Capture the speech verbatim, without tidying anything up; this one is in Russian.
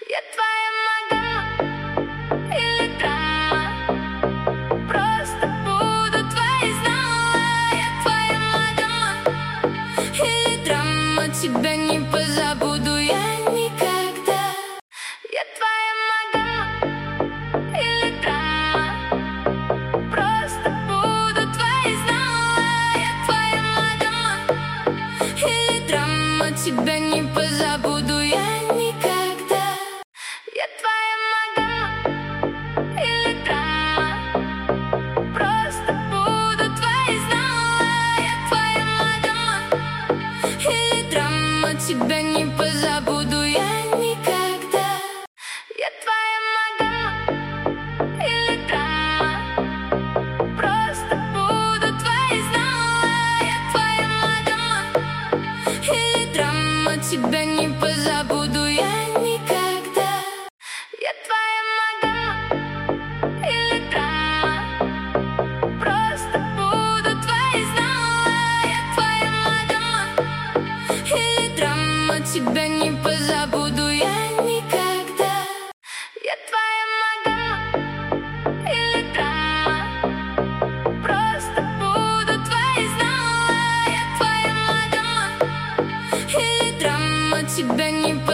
Я твоя мадама или драма? Просто буду твоей снова. Я твоя мадама или драма? Тебя не позабуду я никогда. Я твоя мадама или драма? Просто буду твоей снова. Я твоя мадама или драма? Тебя не позабуду я никогда. Я твоя мадама или драма? Просто буду твоей снова. Я твоя мадама или драма? Тебя не позабуду я никогда. Я твоя мадама или драма? Просто буду твоей снова. Я твоя мадама или драма? Тебя не позабуду я никогда. Я твоя мадама или драма? Просто буду твоей снова. Я твоя мадама или драма? Тебя не позабуду я никогда. Я твоя мадама или драма? Просто буду твоей снова. Я твоя мадама или драма? Тебя не позабуду.